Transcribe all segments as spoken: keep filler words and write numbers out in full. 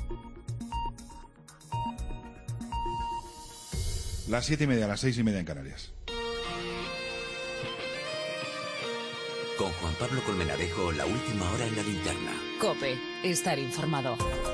Las siete y media, las seis y media en Canarias. Con Juan Pablo Colmenarejo, la última hora en la linterna. COPE, estar informado.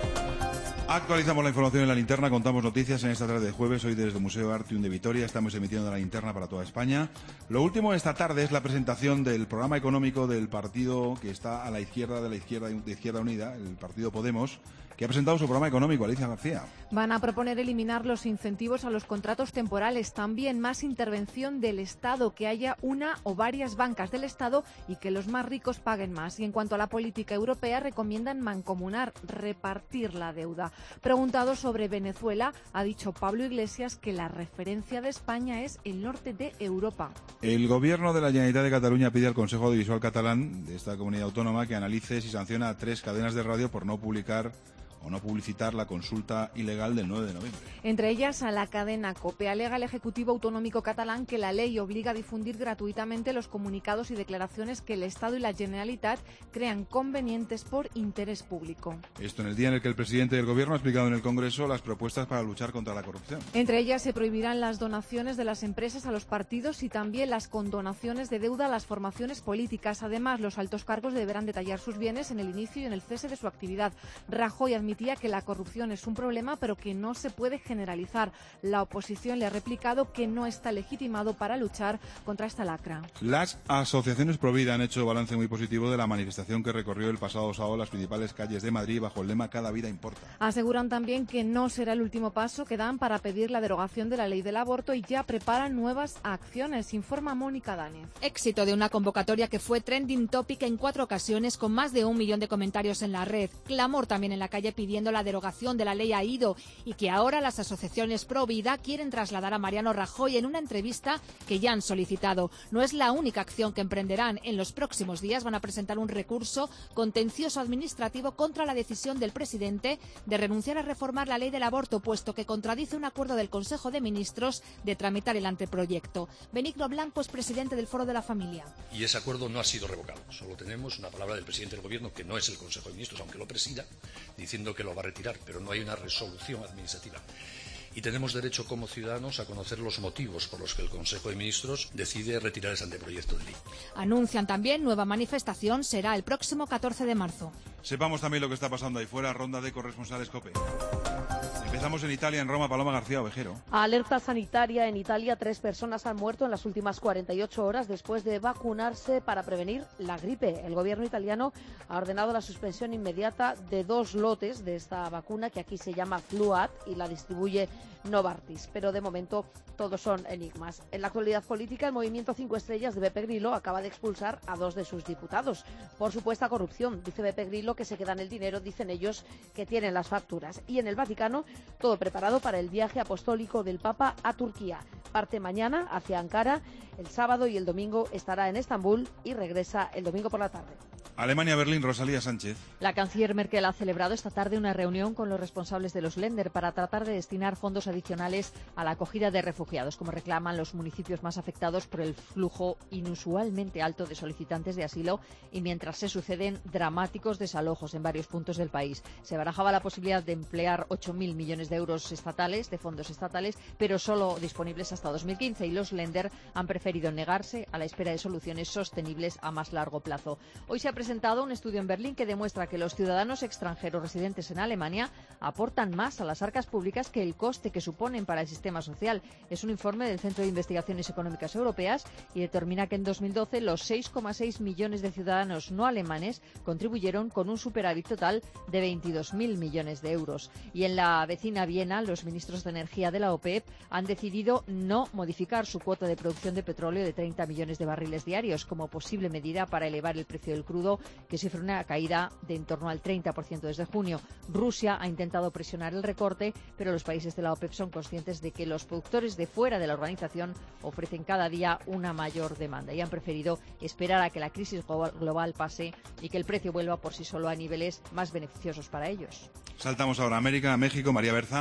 Actualizamos la información en la linterna, contamos noticias en esta tarde de jueves. Hoy desde el Museo Artium de Vitoria estamos emitiendo la linterna para toda España. Lo último de esta tarde es la presentación del programa económico del partido que está a la izquierda de la izquierda de Izquierda Unida, el partido Podemos, que ha presentado su programa económico. Alicia García. Van a proponer eliminar los incentivos a los contratos temporales, también más intervención del Estado, que haya una o varias bancas del Estado y que los más ricos paguen más. Y en cuanto a la política europea, recomiendan mancomunar, repartir la deuda. Preguntado sobre Venezuela, ha dicho Pablo Iglesias que la referencia de España es el norte de Europa. El Gobierno de la Generalitat de Cataluña pide al Consejo Audiovisual Catalán de esta comunidad autónoma que analice si sanciona a tres cadenas de radio por no publicar o no publicitar la consulta ilegal del nueve de noviembre. Entre ellas a la cadena COPE. Alega el Ejecutivo Autonómico catalán que la ley obliga a difundir gratuitamente los comunicados y declaraciones que el Estado y la Generalitat crean convenientes por interés público. Esto en el día en el que el presidente del Gobierno ha explicado en el Congreso las propuestas para luchar contra la corrupción. Entre ellas se prohibirán las donaciones de las empresas a los partidos y también las condonaciones de deuda a las formaciones políticas. Además, los altos cargos deberán detallar sus bienes en el inicio y en el cese de su actividad. Rajoy admitió que la corrupción es un problema, pero que no se puede generalizar. La oposición le ha replicado que no está legitimado para luchar contra esta lacra. Las asociaciones Provida han hecho balance muy positivo de la manifestación que recorrió el pasado sábado las principales calles de Madrid bajo el lema Cada vida importa. Aseguran también que no será el último paso que dan para pedir la derogación de la ley del aborto y ya preparan nuevas acciones, informa Mónica Dánez. Éxito de una convocatoria que fue trending topic en cuatro ocasiones con más de un millón de comentarios en la red. Clamor también en la calle pidiendo la derogación de la ley AIDO y que ahora las asociaciones pro vida quieren trasladar a Mariano Rajoy en una entrevista que ya han solicitado. No es la única acción que emprenderán. En los próximos días van a presentar un recurso contencioso administrativo contra la decisión del presidente de renunciar a reformar la ley del aborto, puesto que contradice un acuerdo del Consejo de Ministros de tramitar el anteproyecto. Benigno Blanco es presidente del Foro de la Familia. Y ese acuerdo no ha sido revocado. Solo tenemos una palabra del presidente del Gobierno, que no es el Consejo de Ministros, aunque lo presida, diciendo que lo va a retirar, pero no hay una resolución administrativa. Y tenemos derecho como ciudadanos a conocer los motivos por los que el Consejo de Ministros decide retirar ese anteproyecto de ley. Anuncian también nueva manifestación, será el próximo catorce de marzo. Sepamos también lo que está pasando ahí fuera, ronda de corresponsales COPE. Empezamos en Italia, en Roma. Paloma García Ovejero. Alerta sanitaria en Italia. Tres personas han muerto en las últimas cuarenta y ocho horas después de vacunarse para prevenir la gripe. El gobierno italiano ha ordenado la suspensión inmediata de dos lotes de esta vacuna, que aquí se llama Fluad, y la distribuye Novartis. Pero de momento todos son enigmas. En la actualidad política, el Movimiento Cinco Estrellas de Beppe Grillo acaba de expulsar a dos de sus diputados por supuesta corrupción. Dice Beppe Grillo que se quedan el dinero, dicen ellos que tienen las facturas. Y en el Vaticano, todo preparado para el viaje apostólico del Papa a Turquía. Parte mañana hacia Ankara, el sábado y el domingo estará en Estambul y regresa el domingo por la tarde. Alemania-Berlín, Rosalía Sánchez. La canciller Merkel ha celebrado esta tarde una reunión con los responsables de los Länder para tratar de destinar fondos adicionales a la acogida de refugiados, como reclaman los municipios más afectados por el flujo inusualmente alto de solicitantes de asilo y mientras se suceden dramáticos desalojos en varios puntos del país. Se barajaba la posibilidad de emplear ocho mil millones de euros estatales, de fondos estatales, pero solo disponibles hasta dos mil quince, y los Länder han preferido negarse a la espera de soluciones sostenibles a más largo plazo. Hoy se ha presentado un estudio en Berlín que demuestra que los ciudadanos extranjeros residentes en Alemania aportan más a las arcas públicas que el coste que suponen para el sistema social. Es un informe del Centro de Investigaciones Económicas Europeas y determina que en dos mil doce los seis coma seis millones de ciudadanos no alemanes contribuyeron con un superávit total de veintidós mil millones de euros. Y en la vecina Viena, los ministros de energía de la OPEP han decidido no modificar su cuota de producción de petróleo de treinta millones de barriles diarios como posible medida para elevar el precio del crudo, que sufre una caída de en torno al treinta por ciento desde junio. Rusia ha intentado presionar el recorte, pero los países de la OPEP son conscientes de que los productores de fuera de la organización ofrecen cada día una mayor demanda y han preferido esperar a que la crisis global pase y que el precio vuelva por sí solo a niveles más beneficiosos para ellos. Saltamos ahora a América, a México. María Berza.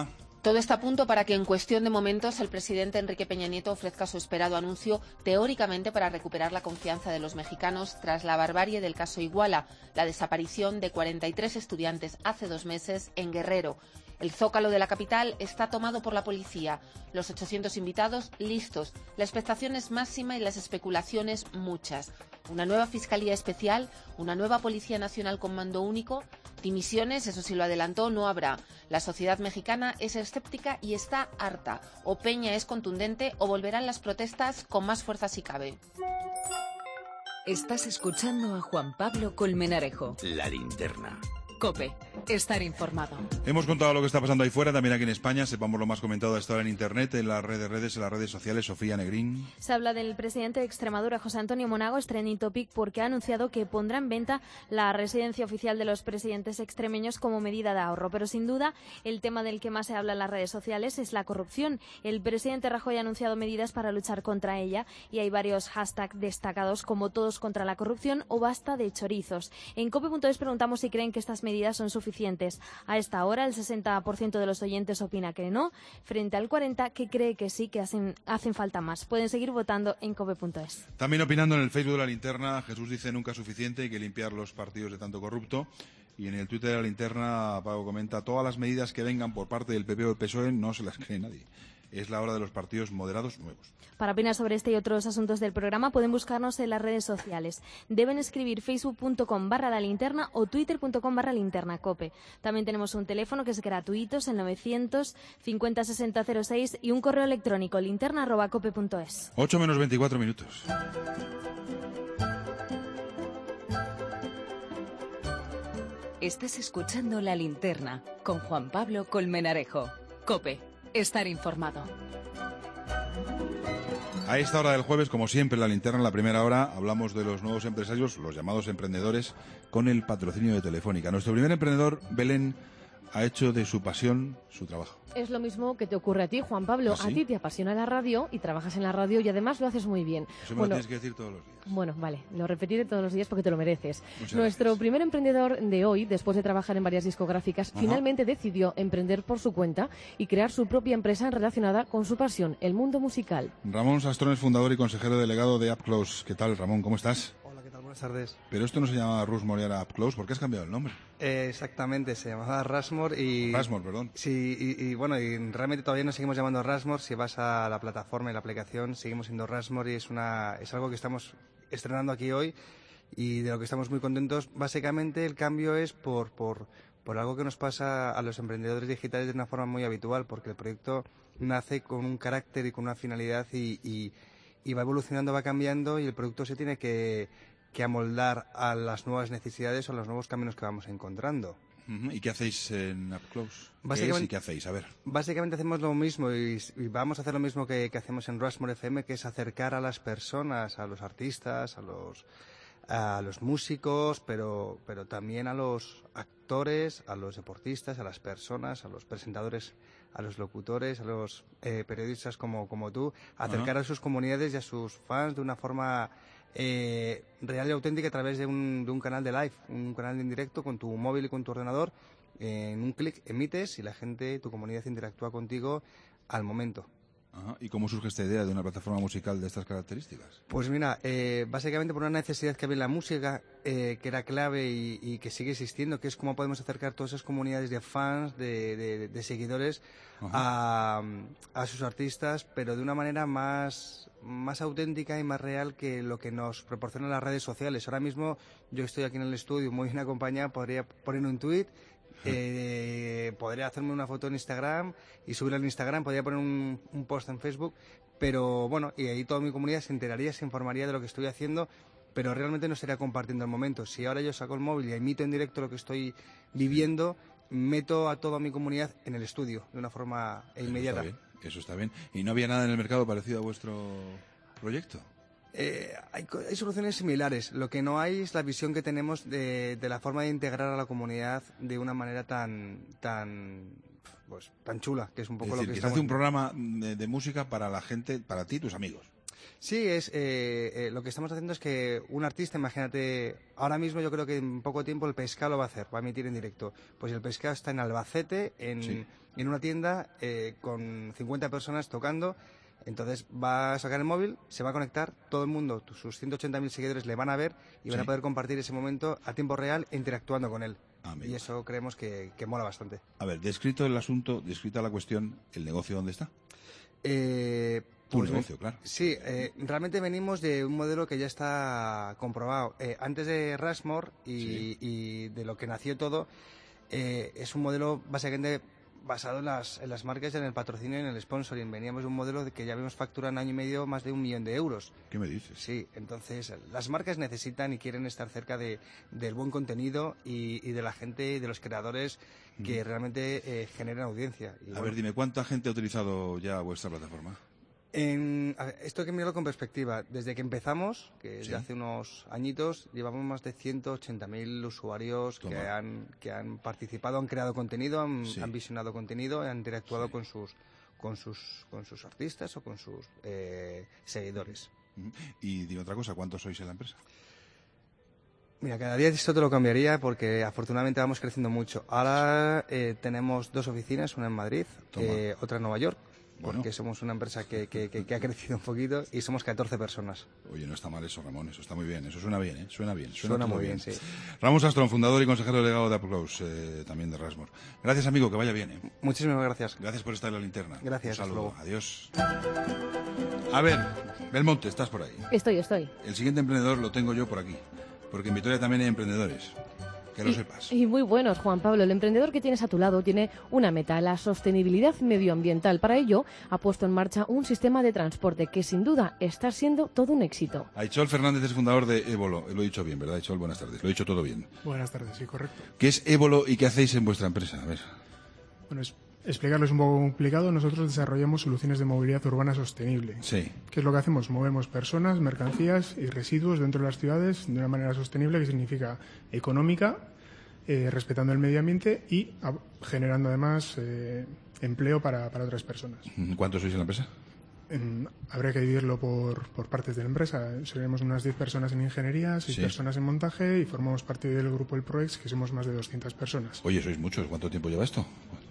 Todo está a punto para que en cuestión de momentos el presidente Enrique Peña Nieto ofrezca su esperado anuncio, teóricamente para recuperar la confianza de los mexicanos tras la barbarie del caso Iguala, la desaparición de cuarenta y tres estudiantes hace dos meses en Guerrero. El zócalo de la capital está tomado por la policía, los ochocientos invitados listos, la expectación es máxima y las especulaciones muchas. Una nueva Fiscalía Especial, una nueva Policía Nacional con mando único. Dimisiones, eso sí lo adelantó, no habrá. La sociedad mexicana es escéptica y está harta. O Peña es contundente o volverán las protestas con más fuerza si cabe. Estás escuchando a Juan Pablo Colmenarejo. La linterna. COPE. Estar informado. Hemos contado lo que está pasando ahí fuera, también aquí en España. Sepamos lo más comentado hasta ahora en Internet, en las redes, redes, en las redes sociales. Sofía Negrín. Se habla del presidente de Extremadura, José Antonio Monago, es trending topic porque ha anunciado que pondrá en venta la residencia oficial de los presidentes extremeños como medida de ahorro. Pero sin duda, el tema del que más se habla en las redes sociales es la corrupción. El presidente Rajoy ha anunciado medidas para luchar contra ella y hay varios hashtags destacados como todos contra la corrupción o basta de chorizos. En cope punto es preguntamos si creen que estas medidas son suficientes. A esta hora, el sesenta por ciento de los oyentes opina que no, frente al cuarenta por ciento que cree que sí, que hacen, hacen falta más. Pueden seguir votando en cope punto es. También opinando en el Facebook de La Linterna, Jesús dice nunca suficiente, hay que limpiar los partidos de tanto corrupto. Y en el Twitter de La Linterna, Pago comenta, todas las medidas que vengan por parte del P P o del P S O E no se las cree nadie. Es la hora de los partidos moderados nuevos. Para opinar sobre este y otros asuntos del programa pueden buscarnos en las redes sociales. Deben escribir facebook punto com barra la linterna o twitter punto com barra linterna cope. También tenemos un teléfono que es gratuito, es el novecientos cincuenta sesenta cero seis y un correo electrónico linterna arroba cope punto es. ocho menos veinticuatro minutos. Estás escuchando La Linterna con Juan Pablo Colmenarejo. COPE. Estar informado. A esta hora del jueves, como siempre, en La Linterna, en la primera hora, hablamos de los nuevos empresarios, los llamados emprendedores, con el patrocinio de Telefónica. Nuestro primer emprendedor, Belén, ha hecho de su pasión su trabajo. Es lo mismo que te ocurre a ti, Juan Pablo. ¿Ah, sí? A ti te apasiona la radio y trabajas en la radio y además lo haces muy bien. Eso me bueno, lo tienes que decir todos los días. Bueno, vale, lo repetiré todos los días porque te lo mereces. Muchas Nuestro gracias. primer emprendedor de hoy, después de trabajar en varias discográficas, Ajá. finalmente decidió emprender por su cuenta y crear su propia empresa relacionada con su pasión, el mundo musical. Ramón Sastrón es fundador y consejero delegado de UpClose. ¿Qué tal, Ramón? ¿Cómo estás? Hola, ¿qué tal? Buenas tardes. Pero esto no se llamaba Rushmore y ahora UpClose. ¿Por qué has cambiado el nombre? Eh, exactamente, se llamaba Rushmore y... Rushmore, perdón. Sí, y, y bueno, y realmente todavía nos seguimos llamando Rushmore. Si vas a la plataforma y la aplicación, seguimos siendo Rushmore y es, una, es algo que estamos estrenando aquí hoy y de lo que estamos muy contentos. Básicamente el cambio es por, por, por algo que nos pasa a los emprendedores digitales de una forma muy habitual, porque el proyecto nace con un carácter y con una finalidad y, y, y va evolucionando, va cambiando y el producto se tiene que... que amoldar a las nuevas necesidades o a los nuevos caminos que vamos encontrando. Uh-huh. ¿Y qué hacéis en UpClose? Básicamente, ¿Qué es y qué hacéis? A ver. Básicamente hacemos lo mismo y, y vamos a hacer lo mismo que, que hacemos en Rushmore F M, que es acercar a las personas, a los artistas, a los, a los músicos, pero, pero también a los actores, a los deportistas, a las personas, a los presentadores, a los locutores, a los eh, periodistas como, como tú, acercar Ajá. a sus comunidades y a sus fans de una forma... Eh, real y auténtica a través de un, de un canal de live, un canal en directo con tu móvil y con tu ordenador. Eh, en un clic emites y la gente, tu comunidad interactúa contigo al momento. Ajá. ¿Y cómo surge esta idea de una plataforma musical de estas características? Pues mira, eh, básicamente por una necesidad que había en la música, eh, que era clave y, y que sigue existiendo, que es cómo podemos acercar todas esas comunidades de fans, de, de, de seguidores a, a sus artistas, pero de una manera más, más auténtica y más real que lo que nos proporcionan las redes sociales. Ahora mismo yo estoy aquí en el estudio muy bien acompañado, podría poner un tuit, eh, podría hacerme una foto en Instagram y subirla en Instagram, podría poner un, un post en Facebook, pero bueno, y ahí toda mi comunidad se enteraría, se informaría de lo que estoy haciendo, pero realmente no estaría compartiendo el momento. Si ahora yo saco el móvil y emito en directo lo que estoy viviendo, meto a toda mi comunidad en el estudio de una forma inmediata. Eso está bien, eso está bien. ¿Y no había nada en el mercado parecido a vuestro proyecto? Eh, hay, hay soluciones similares. Lo que no hay es la visión que tenemos de, de la forma de integrar a la comunidad de una manera tan tan pues tan chula, que es un poco Es decir, lo que que se estamos... hace un programa de, de música para la gente, para ti y tus amigos. Sí, es eh, eh, lo que estamos haciendo es que un artista, imagínate, ahora mismo yo creo que en poco tiempo el Pescado lo va a hacer, va a emitir en directo. Pues el Pescado está en Albacete, en, sí. en una tienda eh, con cincuenta personas tocando. Entonces va a sacar el móvil, se va a conectar, todo el mundo, sus ciento ochenta mil seguidores le van a ver y van sí. a poder compartir ese momento a tiempo real interactuando con él. Amigo. Y eso creemos que, que mola bastante. A ver, descrito el asunto, descrita la cuestión, ¿el negocio dónde está? Eh, tu pues, negocio, claro. Sí, eh, realmente venimos de un modelo que ya está comprobado. Eh, antes de Rushmore y, sí. y de lo que nació todo, eh, es un modelo básicamente basado en las, en las marcas, en el patrocinio y en el sponsoring. Veníamos de un modelo de que ya habíamos facturado en año y medio más de un millón de euros. ¿Qué me dices? Sí, entonces las marcas necesitan y quieren estar cerca de, del buen contenido y, y de la gente y de los creadores que mm. realmente eh, generan audiencia. Y a bueno, ver, dime, ¿cuánta gente ha utilizado ya vuestra plataforma? En, a ver, esto hay que mirarlo con perspectiva. Desde que empezamos, que es ¿Sí? de hace unos añitos, llevamos más de ciento ochenta mil usuarios que han, que han participado, han creado contenido, han, sí. han visionado contenido, han interactuado sí. con sus con sus con sus artistas o con sus eh, seguidores. Y dime otra cosa, ¿cuántos sois en la empresa? Mira, cada día esto te lo cambiaría porque afortunadamente vamos creciendo mucho. Ahora eh, tenemos dos oficinas, una en Madrid, eh, otra en Nueva York. Porque bueno. somos una empresa que, que, que, que ha crecido un poquito y somos catorce personas. Oye, no está mal eso, Ramón, eso está muy bien, eso suena bien, ¿eh? Suena bien. Suena, suena muy bien, bien, sí. Ramón Sastrón, fundador y consejero delegado de Applause, eh, también de Rushmore. Gracias, amigo, que vaya bien, ¿eh? Muchísimas gracias. Gracias por estar en la linterna. Gracias. Un saludo, adiós. A ver, Belmonte, estás por ahí. Estoy, estoy. El siguiente emprendedor lo tengo yo por aquí, porque en Vitoria también hay emprendedores. Que lo y, sepas. Y muy buenos, Juan Pablo. El emprendedor que tienes a tu lado tiene una meta, la sostenibilidad medioambiental. Para ello, ha puesto en marcha un sistema de transporte que, sin duda, está siendo todo un éxito. Aichol Fernández es fundador de Évolo. Lo he dicho bien, ¿verdad, Aichol? Buenas tardes. Lo he dicho todo bien. Buenas tardes, sí, correcto. ¿Qué es Évolo y qué hacéis en vuestra empresa? A ver. Bueno, es... explicarlo es un poco complicado. Nosotros desarrollamos soluciones de movilidad urbana sostenible. Sí. ¿Qué es lo que hacemos? Movemos personas, mercancías y residuos dentro de las ciudades de una manera sostenible, que significa económica, eh, respetando el medio ambiente y a, generando además eh, empleo para, para otras personas. ¿Cuántos sois en la empresa? En, habría que dividirlo por, por partes de la empresa. Seremos unas diez personas en ingeniería, seis sí. personas en montaje y formamos parte del grupo El Proex, que somos más de doscientas personas. Oye, sois muchos. ¿Cuánto tiempo lleva esto?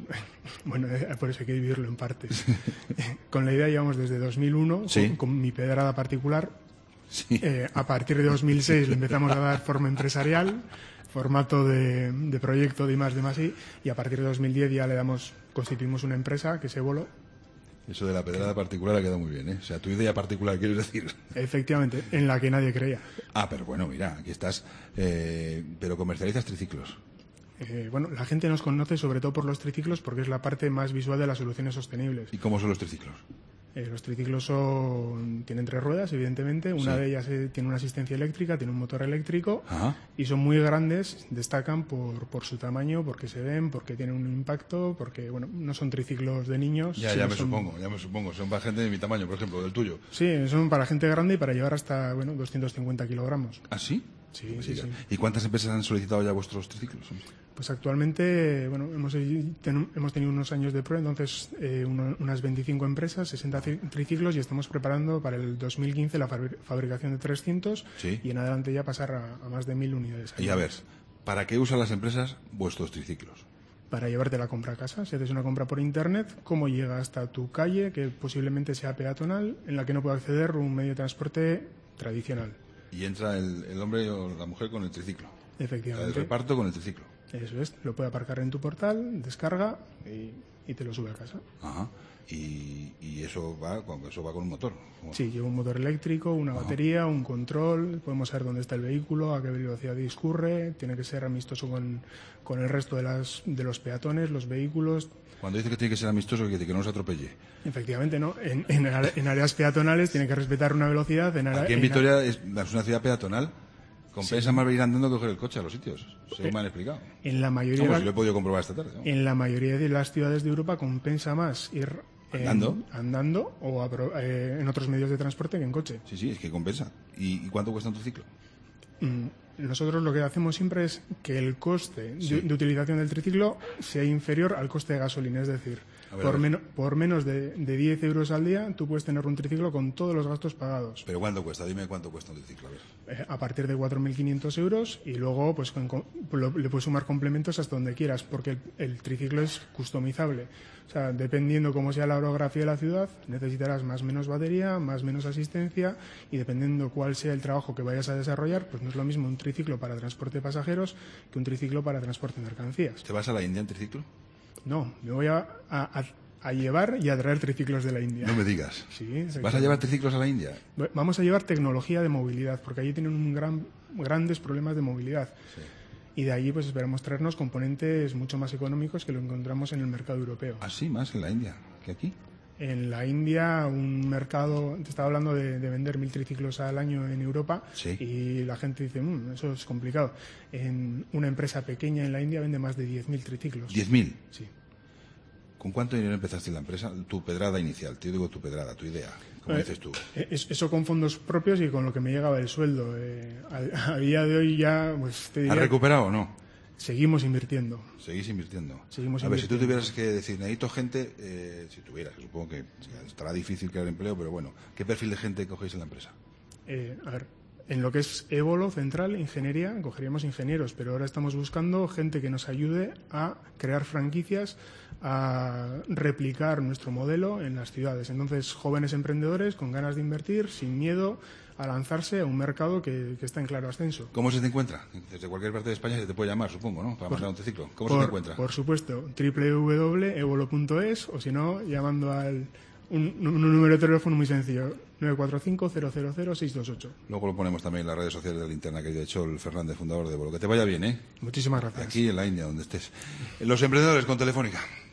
Bueno, eh, por eso hay que dividirlo en partes. Con la idea llevamos desde dos mil uno, ¿sí? con, con mi pedrada particular. Sí. Eh, a partir de dos mil seis le empezamos a dar forma empresarial, formato de, de proyecto de I más D más I, y a partir de dos mil diez ya le damos, constituimos una empresa que es Évolo. Eso de la pedrada particular ha quedado muy bien, ¿eh? O sea, tu idea particular, ¿quieres decir? Efectivamente, en la que nadie creía. Ah, pero bueno, mira, aquí estás. Eh, pero comercializas triciclos. Eh, bueno, la gente nos conoce sobre todo por los triciclos porque es la parte más visual de las soluciones sostenibles. ¿Y cómo son los triciclos? Eh, los triciclos son, tienen tres ruedas, evidentemente. Una sí. de ellas eh, tiene una asistencia eléctrica, tiene un motor eléctrico. Ajá. Y son muy grandes, destacan por, por su tamaño, porque se ven, porque tienen un impacto, porque bueno, no son triciclos de niños. Ya, ya me son... supongo, ya me supongo. Son para gente de mi tamaño, por ejemplo, del tuyo. Sí, son para gente grande y para llevar hasta bueno, doscientos cincuenta kilogramos. ¿Ah, sí? Sí, sí, sí. ¿Y cuántas empresas han solicitado ya vuestros triciclos? Pues actualmente, bueno, hemos, ten, hemos tenido unos años de prueba, entonces eh, uno, unas veinticinco empresas, sesenta triciclos, y estamos preparando para el dos mil quince la fabricación de trescientos ¿sí? y en adelante ya pasar a, a más de mil unidades. Y a ver, ¿para qué usan las empresas vuestros triciclos? Para llevarte la compra a casa. Si haces una compra por internet, ¿cómo llega hasta tu calle, que posiblemente sea peatonal, en la que no puede acceder un medio de transporte tradicional? Y entra el, el hombre o la mujer con el triciclo. Efectivamente. El reparto con el triciclo. Eso es, lo puede aparcar en tu portal, descarga y, y te lo sube a casa. Ajá. Y, y eso va eso va con un motor. Sí, lleva un motor eléctrico, una Ajá. batería, un control, podemos saber dónde está el vehículo, a qué velocidad discurre, tiene que ser amistoso con, con el resto de, las, de los peatones, los vehículos. Cuando dice que tiene que ser amistoso, quiere decir que no se atropelle. Efectivamente, ¿no? En, en, en áreas peatonales tiene que respetar una velocidad. En Aquí en Vitoria es, es una ciudad peatonal. Compensa sí. más ir andando que coger el coche a los sitios, según me han explicado. En la mayoría Vamos, si lo he podido comprobar esta tarde. ¿no? En la mayoría de las ciudades de Europa compensa más ir andando, en, andando o a, eh, en otros medios de transporte que en coche. Sí, sí, es que compensa. ¿Y, y cuánto cuesta un triciclo? Mm, nosotros lo que hacemos siempre es que el coste Sí. de, de utilización del triciclo sea inferior al coste de gasolina. Es decir, A ver, por, a ver. meno- por menos de, de diez euros al día tú puedes tener un triciclo con todos los gastos pagados. ¿Pero cuánto cuesta? Dime cuánto cuesta un triciclo. A ver. Eh, a partir de cuatro mil quinientos euros y luego pues con- con- lo- le puedes sumar complementos hasta donde quieras porque el, el triciclo es customizable. O sea, dependiendo cómo sea la orografía de la ciudad, necesitarás más o menos batería, más o menos asistencia y dependiendo cuál sea el trabajo que vayas a desarrollar, pues no es lo mismo un triciclo para transporte de pasajeros que un triciclo para transporte de mercancías. ¿Te vas a la India en triciclo? No, me voy a, a- a- a llevar y a traer triciclos de la India. No me digas. Sí, ¿Vas a exactamente. llevar triciclos a la India? Vamos a llevar tecnología de movilidad, porque allí tienen un gran, grandes problemas de movilidad. Y de allí pues esperamos traernos componentes mucho más económicos que lo encontramos en el mercado europeo. Ah, sí, más en la India que aquí. En la India, un mercado, te estaba hablando de, de vender mil triciclos al año en Europa Sí. y la gente dice, "Mm, eso es complicado". En una empresa pequeña en la India vende más de diez mil triciclos. ¿diez mil? Sí. ¿Con cuánto dinero empezaste la empresa? Tu pedrada inicial, te digo tu pedrada, tu idea. ¿Cómo Eh, dices tú? Es- Eso con fondos propios y con lo que me llegaba el sueldo. Eh, a, a día de hoy ya, pues te ¿Has diría, recuperado o no? seguimos invirtiendo. Seguís invirtiendo. Seguimos a ver, si tú invirtiendo. tuvieras que decir, necesito gente, eh, si tuvieras, supongo que estará difícil crear empleo, pero bueno, ¿qué perfil de gente cogéis en la empresa? Eh, a ver, en lo que es Évolo, Central, Ingeniería, cogeríamos ingenieros, pero ahora estamos buscando gente que nos ayude a crear franquicias, a replicar nuestro modelo en las ciudades. Entonces, jóvenes emprendedores con ganas de invertir, sin miedo a lanzarse a un mercado que, que está en claro ascenso. ¿Cómo se te encuentra? Desde cualquier parte de España se te puede llamar, supongo, ¿no? Para Por- mandar un triciclo. ¿Cómo por, se te encuentra? Por supuesto, doble u doble u doble u punto evolo punto es o si no, llamando al un, un número de teléfono muy sencillo, nueve cuatro cinco cero cero cero seis dos ocho. Luego lo ponemos también en las redes sociales de la Linterna, que ha hecho el Fernández, fundador de Bolo. Que te vaya bien, ¿eh? Muchísimas gracias. Aquí en la India, donde estés. Los emprendedores con Telefónica.